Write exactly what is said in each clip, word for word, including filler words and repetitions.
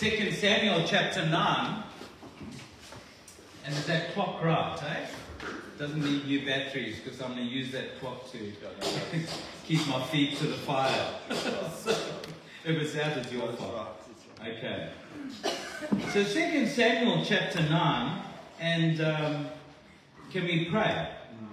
Second Samuel chapter nine. And is that clock right, eh? Doesn't need new batteries because I'm going to use that clock to keep my feet to the fire. So, if it's out, it's your fault. Okay. So Second Samuel chapter nine, and um, can we pray?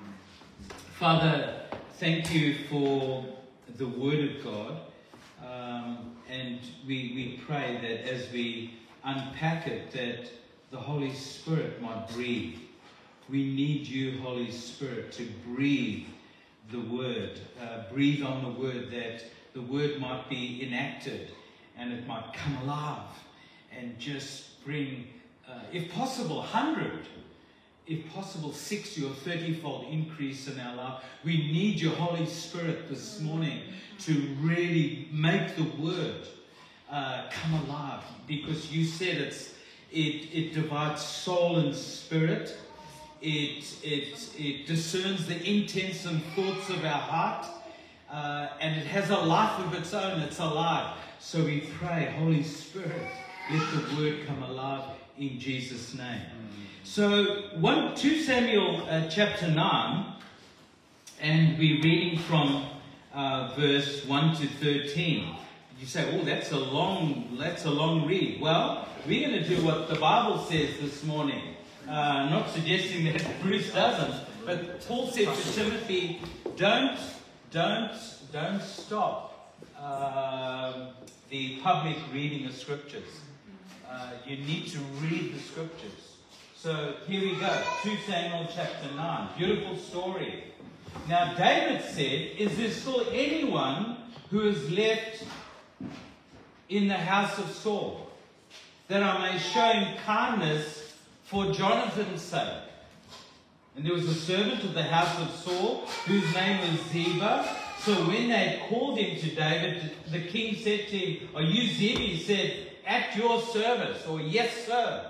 Father, thank you for the Word of God, um, and we, we pray that as we unpack it, that the Holy Spirit might breathe. We need you, Holy Spirit, to breathe the Word, uh, breathe on the Word, that the Word might be enacted and it might come alive and just bring, uh, if possible, one hundred, if possible, sixty or thirty-fold increase in our life. We need your Holy Spirit this morning to really make the Word uh, come alive, because you said it's it it divides soul and spirit. It it it discerns the intents and thoughts of our heart, uh, and it has a life of its own. It's alive. So we pray, Holy Spirit, let the Word come alive in Jesus' name. So, one, two Samuel uh, chapter nine, and we're reading from uh, verse one to thirteen. You say, oh, that's a long, that's a long read. Well, we're going to do what the Bible says this morning. Uh, not suggesting that Bruce doesn't, but Paul said to Timothy, don't, don't, don't stop uh, the public reading of Scriptures. Uh, you need to read the Scriptures. So here we go, two Samuel chapter nine. Beautiful story. Now David said, is there still anyone who is left in the house of Saul, that I may show him kindness for Jonathan's sake? And there was a servant of the house of Saul, whose name was Ziba. So when they had called him to David, the king said to him, are you Ziba? He said, at your service, or yes, sir.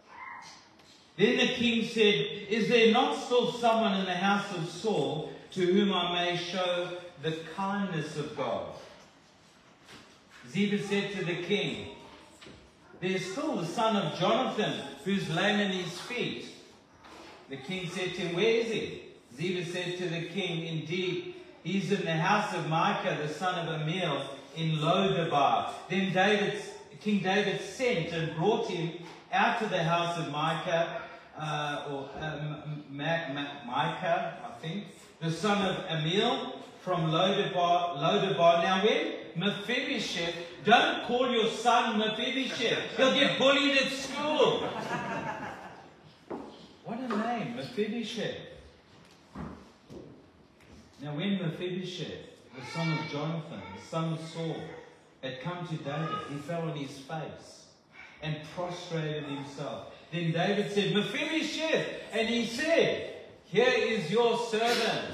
Then the king said, is there not still someone in the house of Saul to whom I may show the kindness of God? Ziba said to the king, there's still the son of Jonathan who's lame in his feet. The king said to him, where is he? Ziba said to the king, indeed, he's in the house of Micah, the son of Amiel, in Lodebar. Then David, King David sent and brought him out to the house of Micah, uh, or um, Ma- Ma- Micah, I think, the son of Amiel from Lodebar. Lodebar. Now, when Mephibosheth, don't call your son Mephibosheth. He'll get bullied at school. What a name, Mephibosheth. Now, when Mephibosheth, the son of Jonathan, the son of Saul, had come to David, he fell on his face and prostrated himself. Then David said, Mephibosheth, and he said, here is your servant.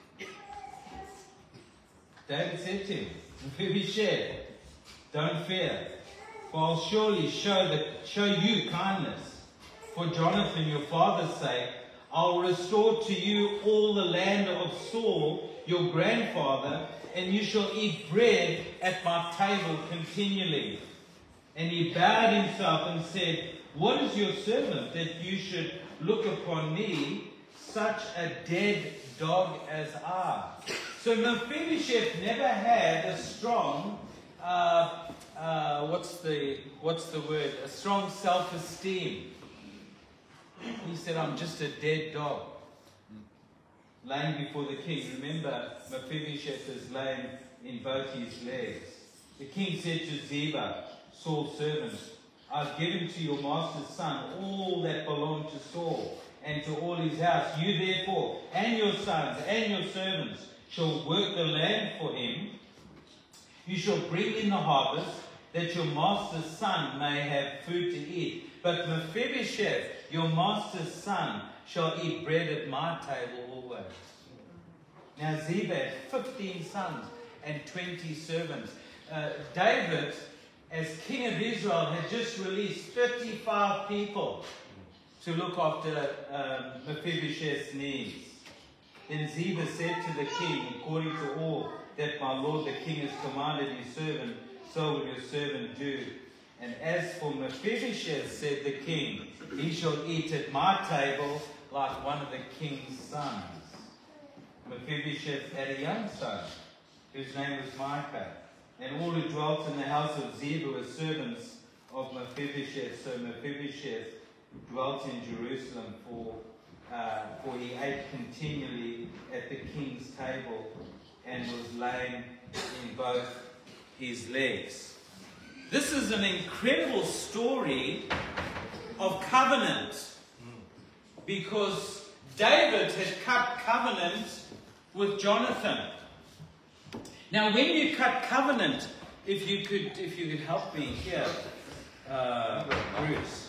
David said to him, Mephibosheth, don't fear, for I'll surely show, the, show you kindness. For Jonathan, your father's sake, I'll restore to you all the land of Saul, your grandfather, and you shall eat bread at my table continually. And he bowed himself and said, what is your servant that you should look upon me, such a dead dog as I? So Mephibosheth never had a strong, uh, uh, what's the what's the word? A strong self-esteem. He said, I'm just a dead dog, laying before the king. Remember, Mephibosheth is lame in both his legs. The king said to Ziba, Saul's servant, I've given to your master's son all that belonged to Saul and to all his house. You therefore, and your sons, and your servants, shall work the land for him. You shall bring in the harvest, that your master's son may have food to eat. But Mephibosheth, your master's son, shall eat bread at my table always. Now Ziba had fifteen sons and twenty servants. Uh, David, as king of Israel, had just released thirty-five people to look after um, Mephibosheth's needs. Then Ziba said to the king, according to all that my lord the king has commanded his servant, so will your servant do. And as for Mephibosheth, said the king, he shall eat at my table like one of the king's sons. Mephibosheth had a young son, whose name was Micah. And all who dwelt in the house of Ziba were servants of Mephibosheth. So Mephibosheth dwelt in Jerusalem, for, uh, for he ate continually at the king's table and was lame in both his legs. This is an incredible story of covenant, because David had cut covenant with Jonathan. Now, when you cut covenant, if you could, if you could help me here, uh, Bruce.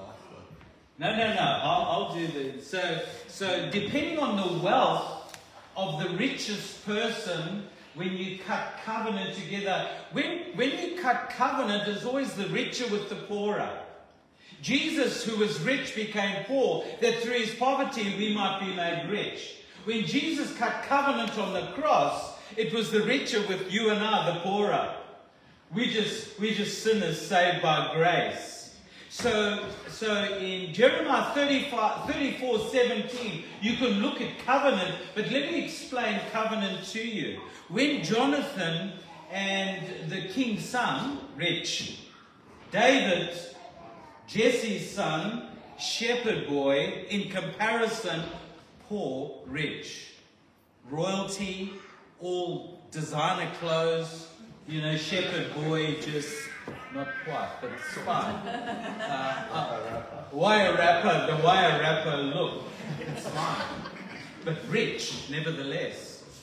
No, no, no. I'll, I'll do the. So, so depending on the wealth of the richest person, when you cut covenant together, when when you cut covenant, there's always the richer with the poorer. Jesus, who was rich, became poor, that through his poverty we might be made rich. When Jesus cut covenant on the cross, it was the richer with you and I, the poorer. We just we just sinners saved by grace. So so in Jeremiah thirty-four seventeen, you can look at covenant, but let me explain covenant to you. When Jonathan and the king's son, rich, David, Jesse's son, shepherd boy, in comparison, poor, rich. Royalty, all designer clothes, you know, shepherd boy, just not quite, but it's fine. Uh, uh, wire wrapper, the wire wrapper look, it's fine. But rich, nevertheless.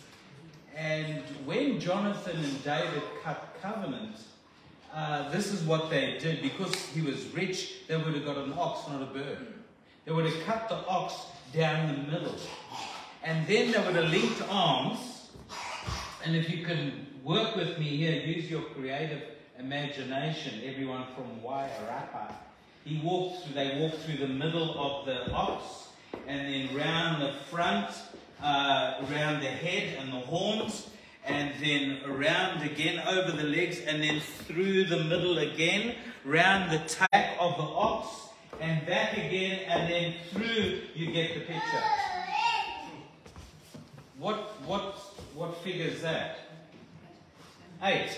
And when Jonathan and David cut covenant, uh, this is what they did. Because he was rich, they would have got an ox, not a bird. They would have cut the ox down the middle. And then they would have linked arms. And if you can work with me here, use your creative imagination, everyone from Wairarapa. He walked through, they walked through the middle of the ox, and then round the front, uh, around the head and the horns, and then around again over the legs, and then through the middle again, round the tail of the ox, and back again, and then through. You get the picture. What what what figure is that? Eight.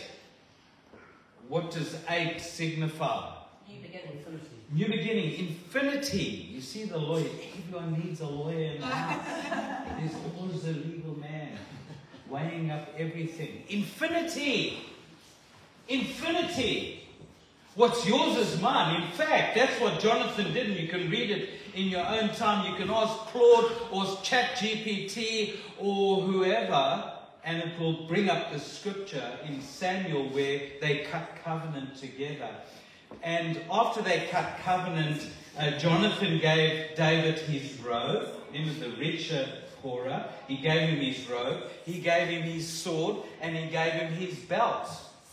What does eight signify? New beginning. Infinity. New beginning. Infinity. You see the lawyer. Everyone needs a lawyer in the house. There's always a legal man weighing up everything. Infinity. Infinity. What's yours is mine. In fact, that's what Jonathan did, and you can read it in your own time. You can ask Claude or Chat G P T or whoever, and it will bring up the scripture in Samuel where they cut covenant together. And after they cut covenant, uh, Jonathan gave David his robe. He was the richer, poorer. He gave him his robe. He gave him his sword, and he gave him his belt.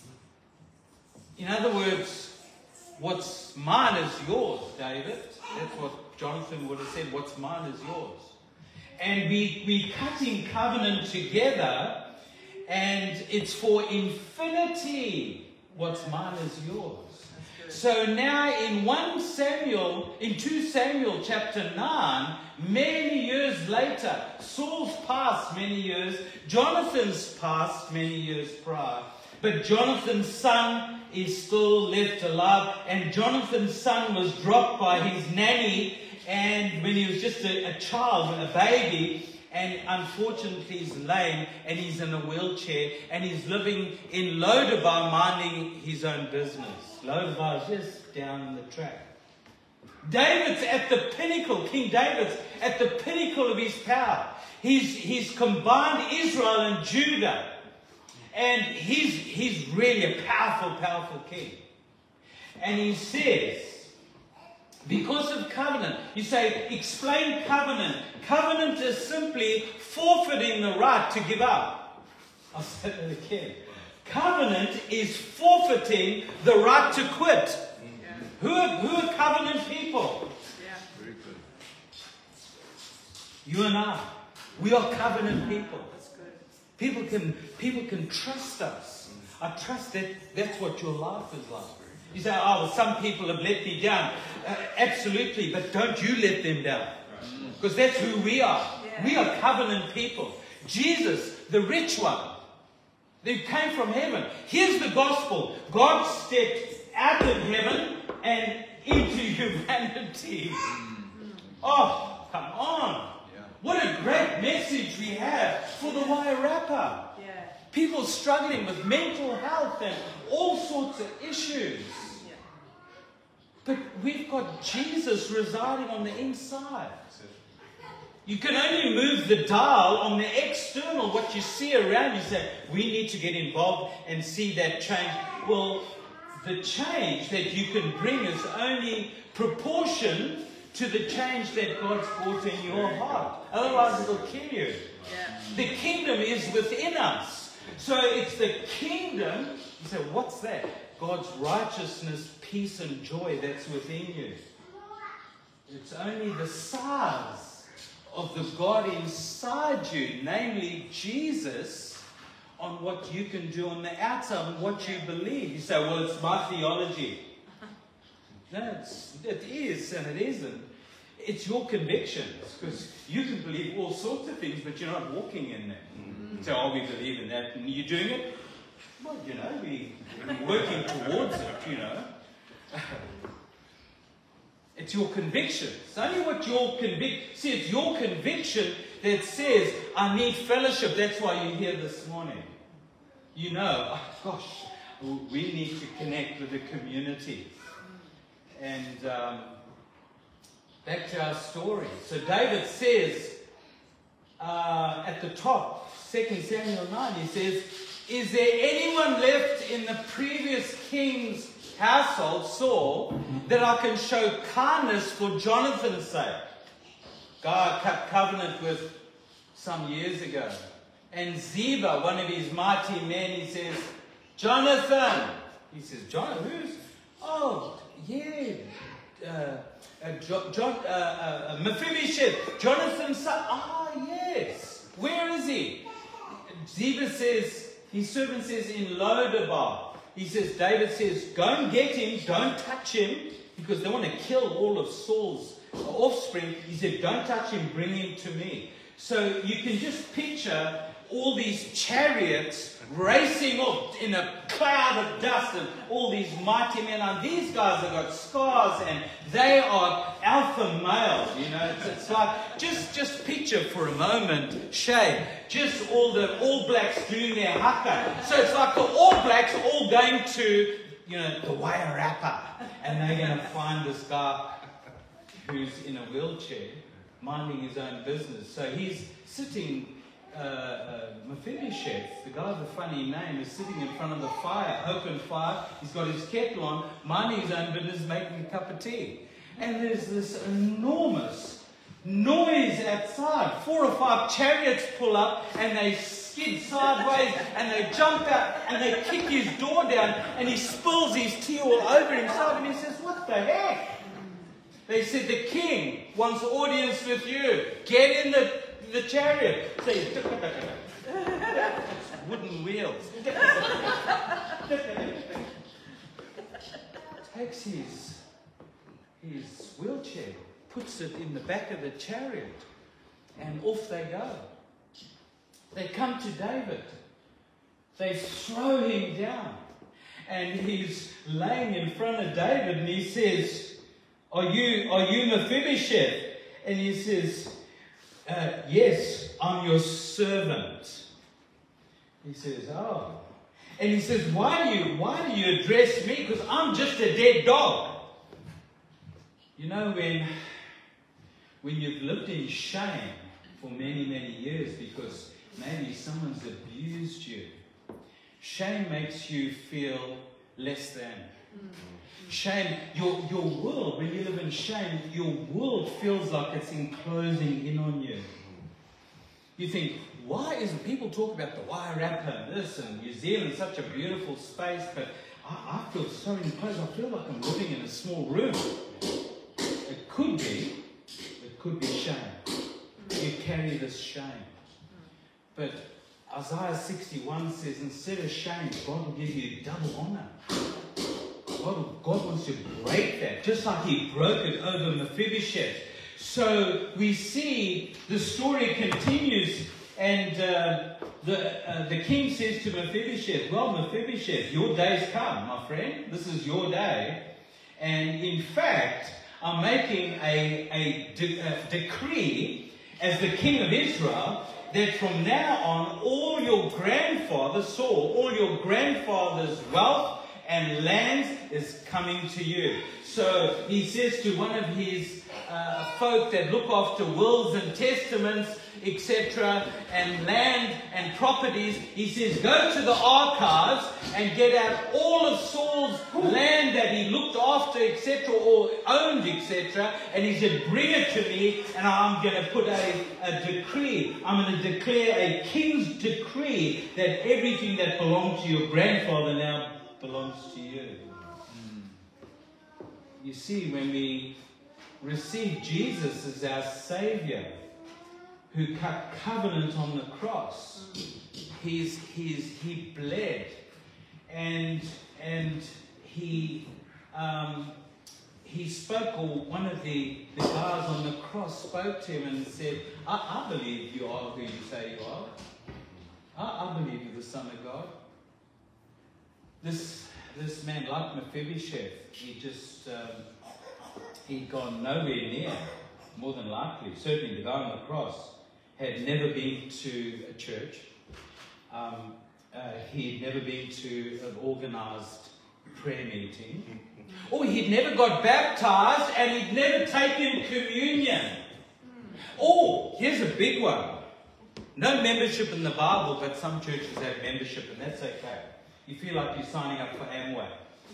In other words, what's mine is yours, David. That's what Jonathan would have said. What's mine is yours. And we, we cutting covenant together, and it's for infinity. What's mine is yours. So now in First Samuel, in Second Samuel chapter nine, many years later, Saul's passed many years, Jonathan's passed many years prior, but Jonathan's son is still left alive, and Jonathan's son was dropped by his nanny, and when he was just a, a child, a baby, and unfortunately he's lame, and he's in a wheelchair, and he's living in Lodabar, minding his own business. Lodabar is just down the track. David's at the pinnacle, King David's at the pinnacle of his power. He's, he's combined Israel and Judah. And he's, he's really a powerful, powerful king. And he says, because of covenant, you say, explain covenant. Covenant is simply forfeiting the right to give up. I'll say that again. Covenant is forfeiting the right to quit. Yeah. Who, are, who are covenant people? Yeah. Very good. You and I. We are covenant people. That's good. People can people can trust us. I trust that that's what your life is like. You say, oh, well, some people have let me down. Uh, absolutely, but don't you let them down. Because that's who we are. Yeah. We are covenant people. Jesus, the rich one, they came from heaven. Here's the gospel. God stepped out of heaven and into humanity. Oh, come on. Yeah. What a great message we have for the Wairarapa. Yeah. People struggling with mental health and all sorts of issues. Yeah. But we've got Jesus residing on the inside. You can only move the dial on the external, what you see around you. Say, we need to get involved and see that change. Well, the change that you can bring is only proportion to the change that God's brought in your heart. Otherwise, it'll kill you. Yeah. The kingdom is within us. So it's the kingdom. You say, what's that? God's righteousness, peace, and joy that's within you. It's only the size of the God inside you, namely Jesus, on what you can do on the outside and what you believe. You say, well, it's my theology. No, it's, it is and it isn't. It's your convictions, because you can believe all sorts of things, but you're not walking in them. Mm-hmm. So, oh, we believe in that, and you're doing it? Well, you know, we, we're working towards it, you know. It's your conviction. It's only what your conviction... See, it's your conviction that says, I need fellowship. That's why you're here this morning. You know, oh, gosh, we need to connect with the community. And um, back to our story. So David says, uh, at the top, Second Samuel nine, he says, is there anyone left in the previous king's household, Saul, that I can show kindness for Jonathan's sake? God cut covenant with some years ago. And Ziba, one of his mighty men, he says, Jonathan. He says, John, who's? Oh, yeah. Uh, uh, jo- John, uh, uh, Mephibosheth, Jonathan's son. Ah, oh, yes. Where is he? Ziba says, his servant says, in Lodabar. He says, David says, go and get him, don't touch him, because they want to kill all of Saul's offspring. He said, don't touch him, bring him to me. So you can just picture all these chariots racing off in a cloud of dust, and all these mighty men. And these guys have got scars, and they are alpha males, you know. It's, it's like, just, just picture for a moment, Shay, just all the All Blacks doing their haka. So it's like the All Blacks all going to, you know, the Wairarapa, and they're going to find this guy who's in a wheelchair, minding his own business. So he's sitting... Uh, uh, Mephibosheth, the guy with the funny name, is sitting in front of the fire, open fire. He's got his kettle on, minding his own business, making a cup of tea. And there's this enormous noise outside. Four or five chariots pull up, and they skid sideways, and they jump out, and they kick his door down, and he spills his tea all over himself, and he says, what the heck? They said, the king wants audience with you. Get in the the chariot. Say, wooden wheels. Takes his, his wheelchair, puts it in the back of the chariot, and off they go. They come to David. They throw him down. And he's laying in front of David, and he says, Are you, are you Mephibosheth? And he says, Uh, yes, I'm your servant. He says, oh. And he says, why do you, why do you address me? Because I'm just a dead dog. You know, when, when you've lived in shame for many, many years because maybe someone's abused you, shame makes you feel less than. Mm. Shame, your, your world, when you live in shame, your world feels like it's enclosing in on you. You think, why isn't people talk about the Wairarapa and this and New Zealand, such a beautiful space, but I, I feel so enclosed, I feel like I'm living in a small room. It could be, it could be shame. You carry this shame. But Isaiah sixty-one says, instead of shame, God will give you double honor. God, God wants to break that, just like he broke it over Mephibosheth. So we see the story continues, and uh, the uh, the king says to Mephibosheth, well, Mephibosheth, your day's come, my friend. This is your day. And in fact, I'm making a, a, de- a decree as the king of Israel that from now on, all your grandfather Saul, all your grandfather's wealth and lands is coming to you. So he says to one of his uh, folk that look after wills and testaments, et cetera, and land and properties, he says, go to the archives and get out all of Saul's land that he looked after, et cetera, or owned, et cetera, and he said, bring it to me, and I'm going to put a, a decree. I'm going to declare a king's decree that everything that belonged to your grandfather now belongs to you. Mm. You see, when we receive Jesus as our Savior, who cut covenant on the cross, he's, he's, he bled, and and he um, he spoke, or one of the, the guys on the cross spoke to him and said, I, I believe you are who you say you are. I, I believe you're the Son of God. This this man, like Mephibosheth, he just um, he'd gone nowhere near, more than likely. Certainly the guy on the cross had never been to a church. Um, uh, he'd never been to an organised prayer meeting. Or he'd never got baptised, and he'd never taken communion. Oh, here's a big one. No membership in the Bible, but some churches have membership, and that's okay. You feel like you're signing up for Amway.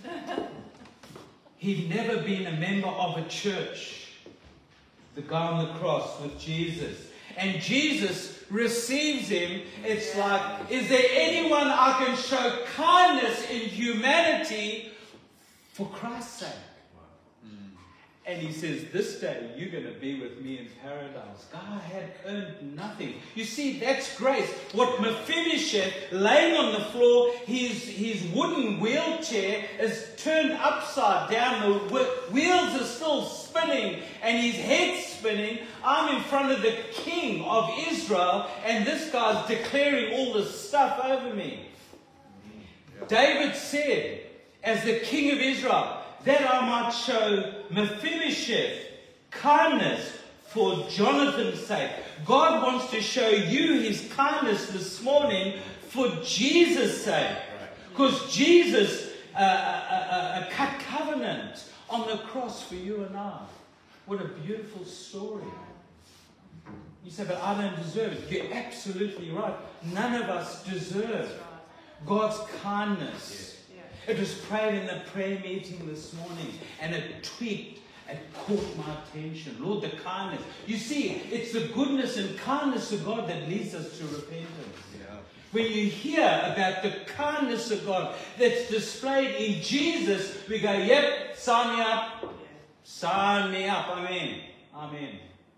He'd never been a member of a church. The guy on the cross with Jesus. And Jesus receives him. It's like, is there anyone I can show kindness in humanity for Christ's sake? And he says, this day you're going to be with me in paradise. God had earned nothing. You see, that's grace. What Mephibosheth, laying on the floor, his, his wooden wheelchair is turned upside down. The wheels are still spinning and his head's spinning. I'm in front of the king of Israel, and this guy's declaring all this stuff over me. Yeah. David said, as the king of Israel, that I might show Mephibosheth kindness for Jonathan's sake. God wants to show you his kindness this morning for Jesus' sake. Because Jesus uh, uh, uh, uh, cut covenant on the cross for you and I. What a beautiful story. You say, but I don't deserve it. You're absolutely right. None of us deserve God's kindness. It was prayed in the prayer meeting this morning, and it tweaked, it caught my attention. Lord, the kindness. You see, it's the goodness and kindness of God that leads us to repentance. Yeah. When you hear about the kindness of God that's displayed in Jesus, we go, yep, sign me up. Sign me up. Amen. Amen.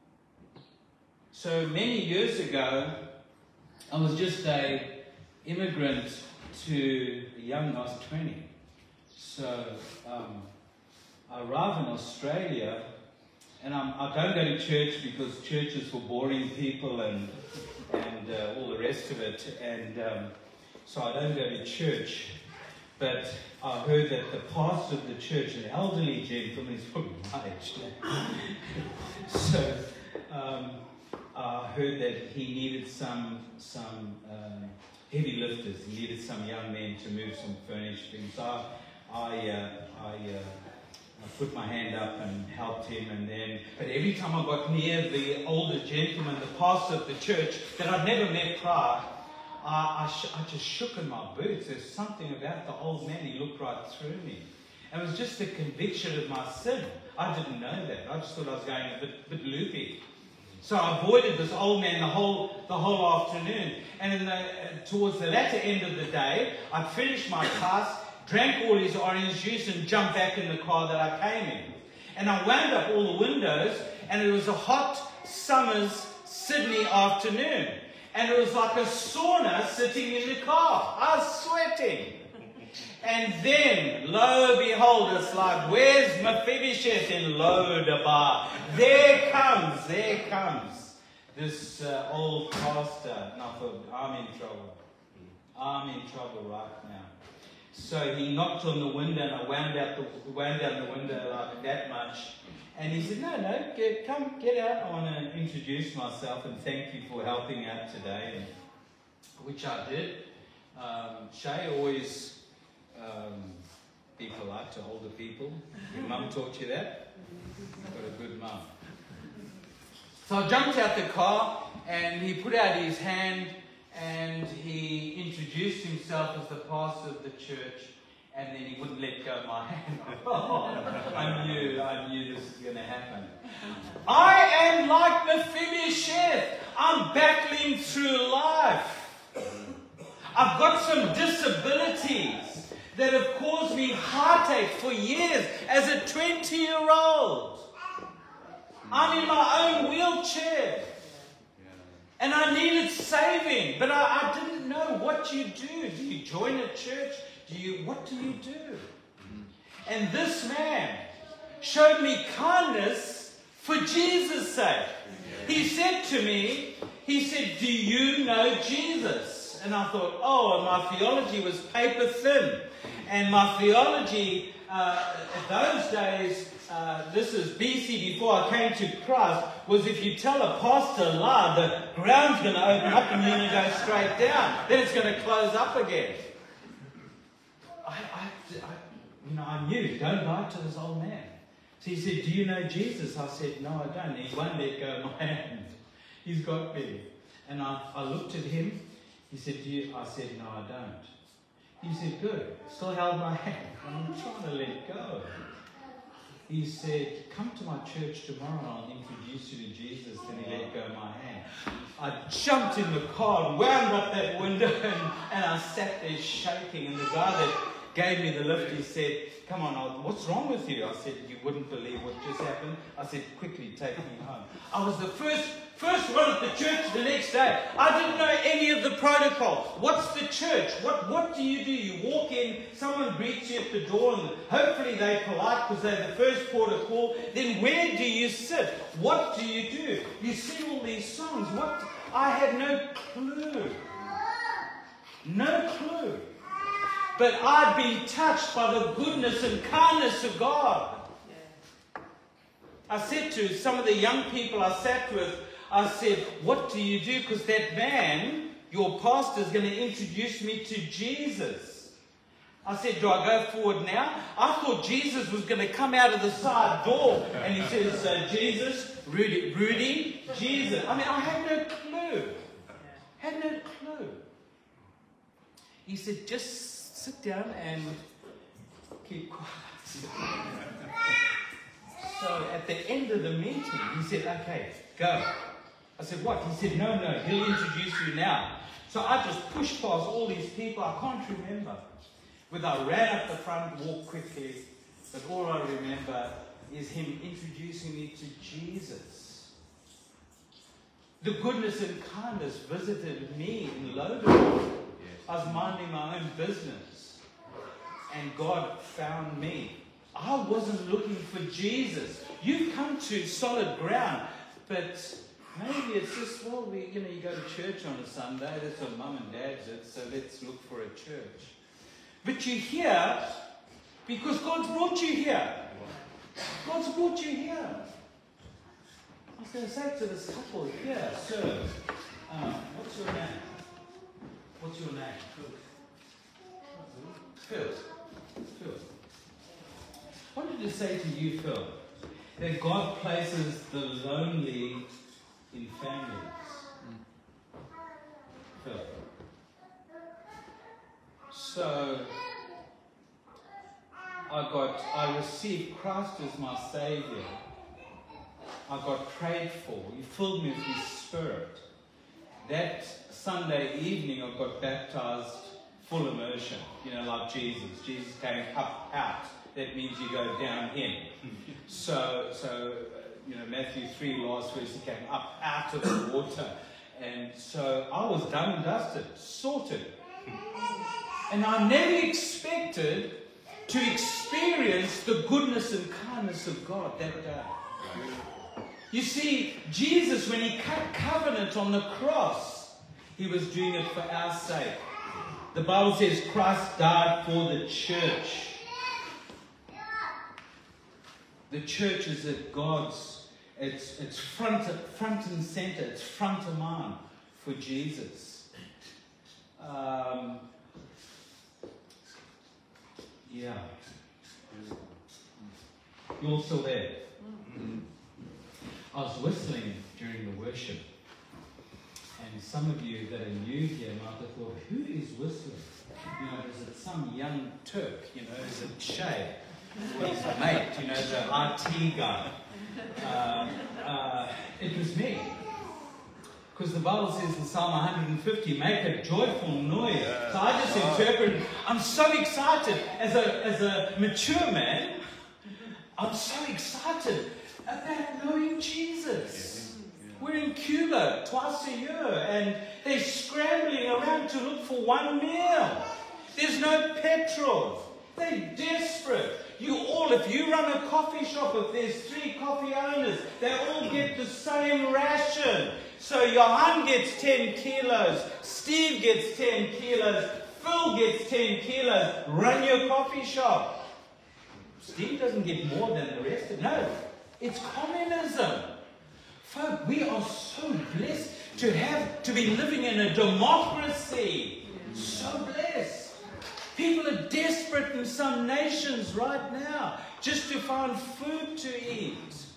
So many years ago, I was just a immigrant to young, I was twenty. So um, I arrived in Australia, and I'm, I don't go to church because church is for boring people and and uh, all the rest of it. And um, so I don't go to church. But I heard that the pastor of the church, an elderly gentleman, he's probably my age now. So um, I heard that he needed some some. Uh, heavy lifters. He needed some young men to move some furniture things. So I, I, uh, I, uh, I put my hand up and helped him. And then, but every time I got near the older gentleman, the pastor of the church that I'd never met prior, I, I, sh- I just shook in my boots. There's something about the old man. He looked right through me. And it was just a conviction of my sin. I didn't know that. I just thought I was going a bit, bit loopy. So I avoided this old man the whole the whole afternoon. And in the, uh, towards the latter end of the day, I finished my task, drank all his orange juice, and jumped back in the car that I came in. And I wound up all the windows, and it was a hot summer's Sydney afternoon. And it was like a sauna sitting in the car. I was sweating. And then, lo behold, it's like, where's Mephibosheth in Lodabar? There comes, there comes this uh, old pastor. And I thought, I'm in trouble. I'm in trouble right now. So he knocked on the window, and I wound out the wound down the window like that much. And he said, no, no, get, come, get out. I want to introduce myself and thank you for helping out today. And, which I did. Um, Shay always um, be polite to older people. Your mum taught you that? I've got a good mum. So I jumped out the car, and he put out his hand, and he introduced himself as the pastor of the church, and then he wouldn't let go of my hand. Oh, I knew, I knew this was going to happen. I am like Mephibosheth. I'm battling through life. I've got some disabilities that have caused me heartache for years as a twenty-year-old. I'm in my own wheelchair. And I needed saving, but I, I didn't know what you do. Do you join a church? Do you? What do you do? And this man showed me kindness for Jesus' sake. He said to me, he said, do you know Jesus? And I thought, oh, and my theology was paper thin. And my theology, uh, at those days, uh, this is B C, before I came to Christ, was if you tell a pastor a lie, the ground's going to open up and you're going to go straight down. Then it's going to close up again. I, I, I, you know, I knew, don't lie to this old man. So he said, do you know Jesus? I said, no, I don't. He won't let go of my hand. He's got me. And I, I looked at him. He said, do you? I said, no, I don't. He said, good. Still held my hand. I'm trying to let go. He said, come to my church tomorrow and I'll introduce you to Jesus. Then he let go of my hand. I jumped in the car and wound up that window and, and I sat there shaking. And the guy that gave me the lift, he said, come on, I'll, what's wrong with you? I said, you wouldn't believe what just happened. I said, quickly take me home. I was the first first one at the church the next day. I didn't know any of the protocol. What's the church? What what do you do? You walk in, someone greets you at the door, and hopefully they're polite because they're the first port of call. Then where do you sit? What do you do? You sing all these songs. What? I had no clue. No clue. But I'd been touched by the goodness and kindness of God. I said to some of the young people I sat with, I said, what do you do? Because that man, your pastor, is going to introduce me to Jesus. I said, do I go forward now? I thought Jesus was going to come out of the side door. And he says, uh, Jesus, Rudy, Rudy, Jesus. I mean, I had no clue. Had no clue. He said, just sit down and keep quiet. So at the end of the meeting, he said, okay, go. I said, what? He said, no, no, he'll introduce you now. So I just pushed past all these people. I can't remember whether I ran up the front, walked quickly, but all I remember is him introducing me to Jesus. The goodness and kindness visited me in Lodabar. I was minding my own business, and God found me. I wasn't looking for Jesus. You've come to solid ground, but maybe it's just, well, we, you know, you go to church on a Sunday. That's what mum and dad did, so let's look for a church. But you're here because God's brought you here. God's brought you here. I was going to say to this couple here, sir, um, what's your name? What's your name? Phil. Phil. Phil. I wanted to say to you, Phil, that God places the lonely in families. Phil. So, I got, I received Christ as my Savior. I got prayed for. He filled me with His Spirit. That Sunday evening, I got baptized full immersion, you know, like Jesus. Jesus came up out. That means you go down in. So, so you know, Matthew three, last verse, he came up out of the water. And so I was done and dusted, sorted. And I never expected to experience the goodness and kindness of God that day. You see, Jesus, when he cut covenant on the cross, he was doing it for our sake. The Bible says Christ died for the church. The church is at God's, it's, it's front, front and center, it's front of mind for Jesus. Um, yeah. You're still there? Mm-hmm. I was whistling during the worship, and some of you that are new here might have thought, who is whistling? You know, is it some young Turk? You know, is it Shay? His mate, you know, the I T guy. Uh, uh, it was me. Because the Bible says in Psalm one hundred fifty, make a joyful noise. So I just interpreted, I'm so excited. As a, as a mature man, I'm so excited about knowing Jesus. We're in Cuba twice a year, and they're scrambling around to look for one meal. There's no petrol. They're desperate. You all, if you run a coffee shop, if there's three coffee owners, they all get the same ration. So Johan gets ten kilos, Steve gets ten kilos, Phil gets ten kilos. Run your coffee shop. Steve doesn't get more than the rest of it. No, it's communism. Folk, we are so blessed to have, to be living in a democracy. So blessed. People are desperate in some nations right now just to find food to eat.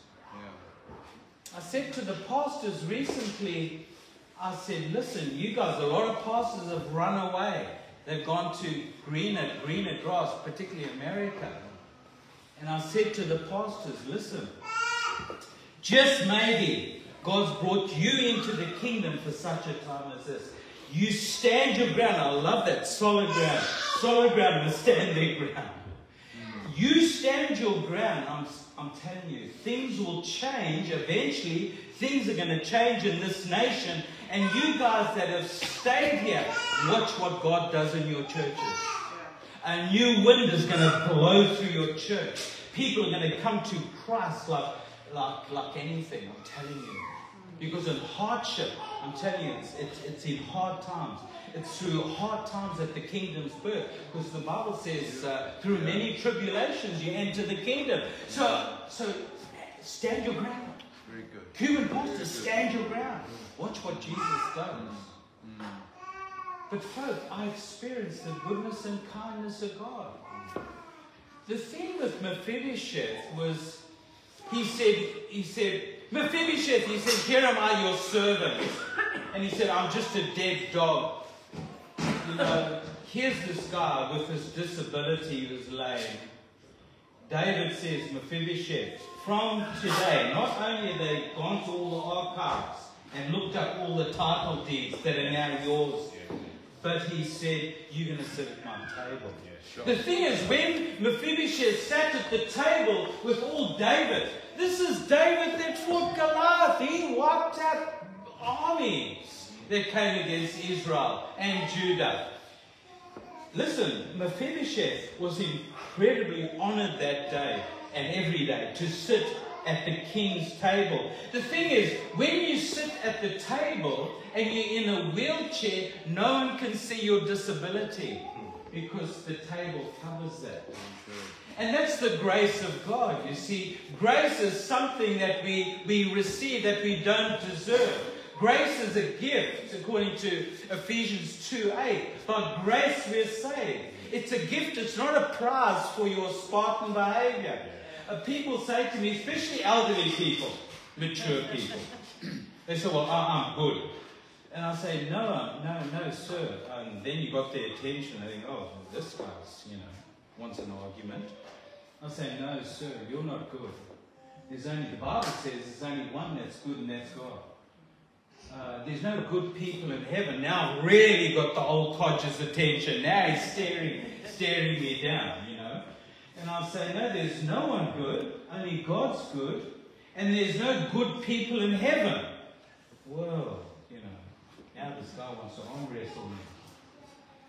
I said to the pastors recently, I said, listen, you guys, a lot of pastors have run away. They've gone to greener, greener grass, particularly America. And I said to the pastors, listen, just maybe God's brought you into the kingdom for such a time as this. You stand your ground. I love that. Solid ground. Solid ground is standing ground. You stand your ground. I'm, I'm telling you, things will change. Eventually, things are going to change in this nation. And you guys that have stayed here, watch what God does in your churches. A new wind is going to blow through your church. People are going to come to Christ like, like, like anything. I'm telling you. Because in hardship, I'm telling you, it's, it's, it's in hard times. It's through hard times that the kingdom's birth. Because the Bible says, uh, through many tribulations you enter the kingdom. So, so stand your ground. Very good. Cuban pastors, stand your ground. Watch what Jesus does. Mm. But folk, I experienced the goodness and kindness of God. The thing with Mephibosheth was, he said, he said, Mephibosheth, he said, here am I, your servant. And he said, I'm just a dead dog. You know, here's this guy with his disability who's lame. David says, Mephibosheth, from today, not only have they gone to all the archives and looked up all the title deeds that are now yours, but he said, you're going to sit at my table. Yeah, sure. The thing is, when Mephibosheth sat at the table with all David, this is David that fought Goliath. He wiped out armies that came against Israel and Judah. Listen, Mephibosheth was incredibly honored that day and every day to sit at the king's table. The thing is, when you sit at the table and you're in a wheelchair, no one can see your disability because the table covers that. And that's the grace of God. You see, grace is something that we, we receive that we don't deserve. Grace is a gift, according to Ephesians two eight. By grace we're saved. It's a gift. It's not a prize for your Spartan behavior. Uh, people say to me, especially elderly people, mature people, they say, well, I, I'm good. And I say, no, no, no, sir. And then you got their attention. They think, oh, this guy's, you know, wants an argument. I say, no, sir, you're not good. There's only, the Bible says there's only one that's good, and that's God. Uh, there's no good people in heaven. Now I've really got the old codger's attention. Now he's staring, staring me down, you know. And I'll say, no, there's no one good. Only God's good. And there's no good people in heaven. Whoa, you know. Now this guy wants to arm wrestle me.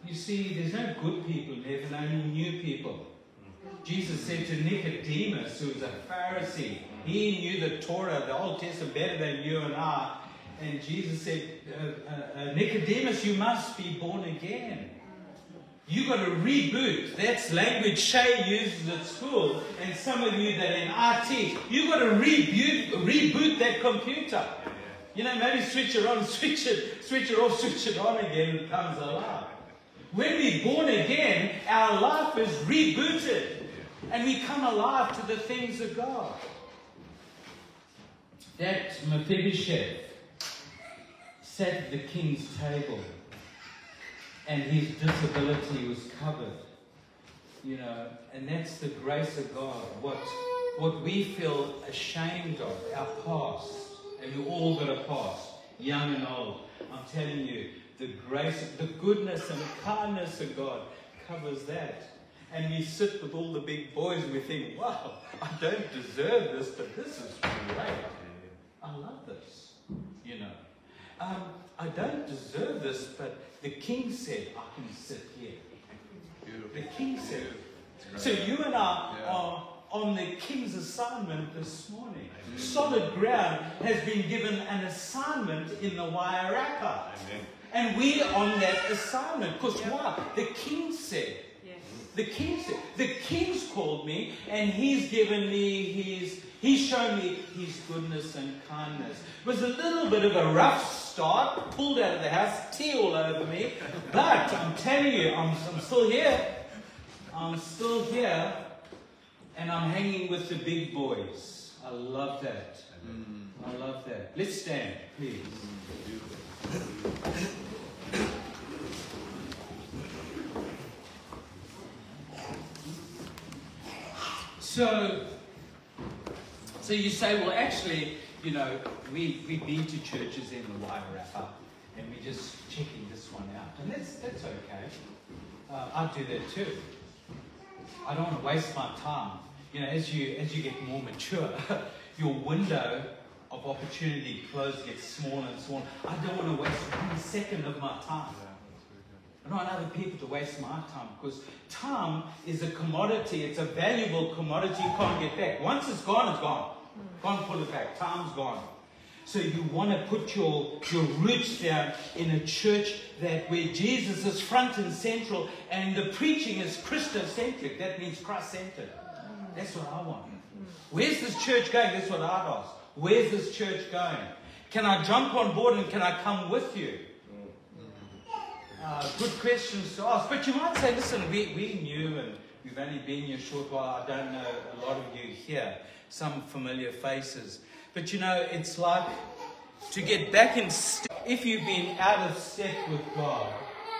You see, there's no good people in heaven, only new people. Jesus said to Nicodemus, who was a Pharisee, he knew the Torah, the Old Testament, better than you and I. And Jesus said, uh, uh, uh, Nicodemus, you must be born again. You've got to reboot. That's language Shay uses at school. And some of you that are in I T, you've got to reboot, reboot that computer. You know, maybe switch it on, switch it, switch it off, switch it on again, and it comes alive. When we're born again, our life is rebooted. And we come alive to the things of God. That Mephibosheth sat at the king's table, and his disability was covered. You know, and that's the grace of God. What, what we feel ashamed of, our past, and we all got a past, young and old. I'm telling you, the grace, the goodness and the kindness of God covers that. And we sit with all the big boys and we think, wow, I don't deserve this, but this is great. I love this, you know. Um, I don't deserve this, but the king said I can sit here. Beautiful. The king said. So you and I yeah. are on the king's assignment this morning. Amen. Solid Ground has been given an assignment in the Wairarapa. Amen. And we are on that assignment. Because yep. why? The king said. Yes. The king said. The king's called me and he's given me his, he's shown me his goodness and kindness. It was a little bit of a rough start. Pulled out of the house, tea all over me. But I'm telling you, I'm, I'm still here. I'm still here. And I'm hanging with the big boys. I love that. Mm. I love that. Let's stand, please. So, so you say, well, actually, you know, we, we've been to churches in the Wairarapa, and we're just checking this one out. And that's, that's okay. Uh, I do that too. I don't want to waste my time. You know, as you as you get more mature, your window of opportunity close gets smaller and smaller. I don't want to waste one second of my time. I don't want other people to waste my time, because time is a commodity. It's a valuable commodity you can't get back. Once it's gone, it's gone. Can't put it back. Time's gone. So you want to put your, your roots down in a church that where Jesus is front and central and the preaching is Christocentric. That means Christ-centered. That's what I want. Where's this church going? That's what I'd ask. Where's this church going? Can I jump on board and can I come with you? Uh, good questions to ask. But you might say, listen, we, we knew and we've only been here a short while. I don't know a lot of you here. Some familiar faces. But you know, it's like to get back in step. If you've been out of step with God,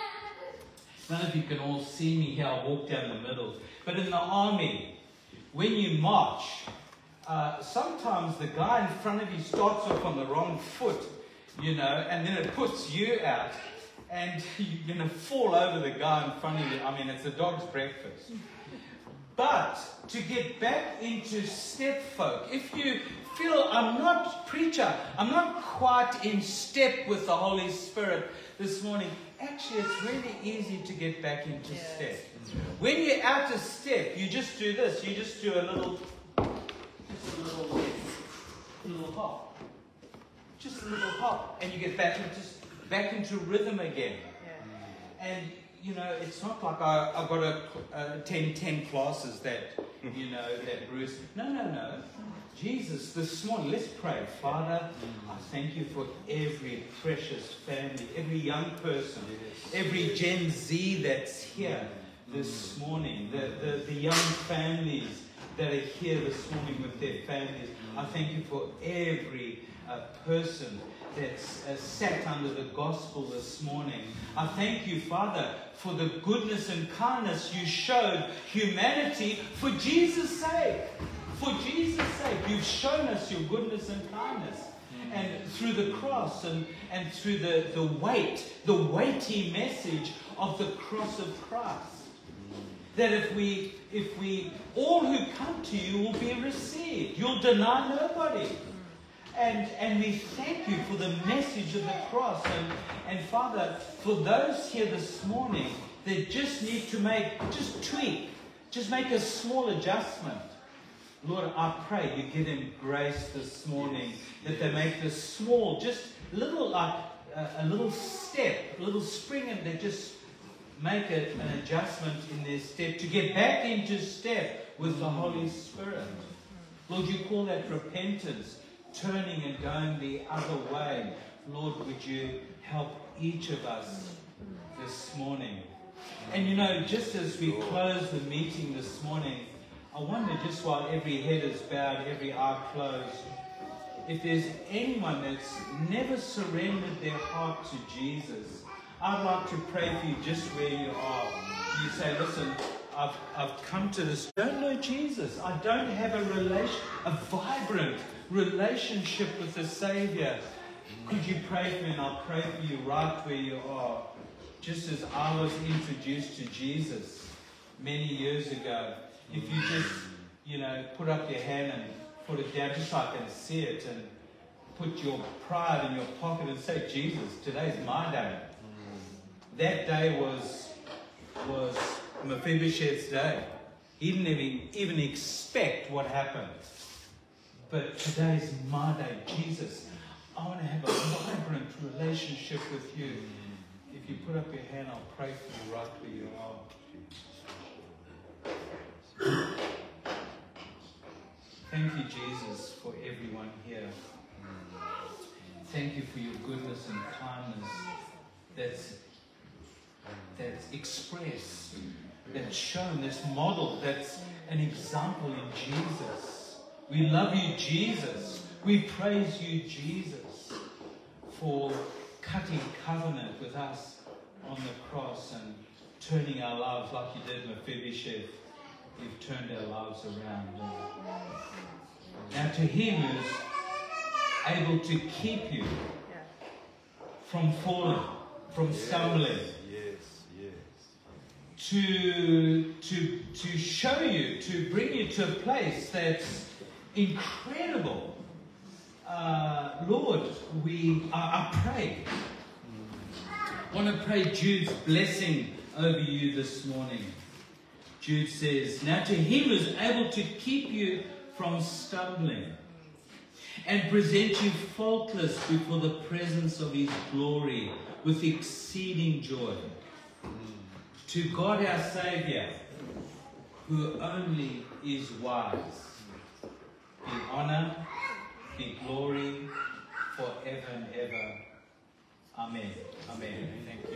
none of you can all see me here. I walk down the middle. But in the army, when you march, uh, sometimes the guy in front of you starts off on the wrong foot, you know, and then it puts you out, and you're going to fall over the guy in front of you. I mean, it's a dog's breakfast. But to get back into step, folk, if you feel I'm not preacher, I'm not quite in step with the Holy Spirit this morning, actually it's really easy to get back into yes. step. When you're out of step, you just do this. You just do a little, just a little, a little hop. Just a little hop. And you get back into, back into rhythm again. Yeah. And you know, it's not like I, I've got a, a ten, ten classes that, you know, that Bruce. No, no, no. Jesus, this morning, let's pray. Father, I thank you for every precious family, every young person, every Gen Z that's here this morning, the, the, the young families that are here this morning with their families. I thank you for every uh, person that's uh, sat under the gospel this morning. I thank you, Father, for the goodness and kindness you showed humanity for Jesus' sake. For Jesus' sake, you've shown us your goodness and kindness. And through the cross and, and through the, the weight, the weighty message of the cross of Christ. That if we, if we, all who come to you will be received. You'll deny nobody. And, and we thank you for the message of the cross. And, and Father, for those here this morning that just need to make, just tweak, just make a small adjustment. Lord, I pray you give them grace this morning, that they make this small, just little, like a, a little step, a little spring, and they just make it an adjustment in their step to get back into step with the Holy Spirit. Lord, you call that repentance, turning and going the other way. Lord, would you help each of us this morning? And you know, just as we close the meeting this morning, I wonder, just while every head is bowed, every eye closed, if there's anyone that's never surrendered their heart to Jesus, I'd like to pray for you just where you are. You say, listen, I've, I've come to this. I don't know Jesus. I don't have a relation, a vibrant relationship with the Savior. Could you pray for me? And I'll pray for you right where you are. Just as I was introduced to Jesus many years ago, if you just, you know, put up your hand and put it down, just so I can see it, and put your pride in your pocket and say, Jesus, today's my day. That day was was Mephibosheth's day. He didn't even, even expect what happened. But today's my day. Jesus, I want to have a vibrant relationship with you. If you put up your hand, I'll pray for you right where you are. Thank you, Jesus, for everyone here. Thank you for your goodness and kindness that's, that's expressed, that's shown, that's modeled, that's an example in Jesus. We love you, Jesus. We praise you, Jesus, for cutting covenant with us on the cross and turning our lives like you did Mephibosheth. You've turned our lives around. Now to him who's able to keep you from falling, from stumbling, yes, yes. to to to show you, to bring you to a place that's incredible. Uh, Lord, we I, I pray. I want to pray Jude's blessing over you this morning. Jude says, now to him who is able to keep you from stumbling and present you faultless before the presence of his glory with exceeding joy. To God our Saviour, who only is wise, be honour, be glory forever and ever. Amen. Amen. Thank you.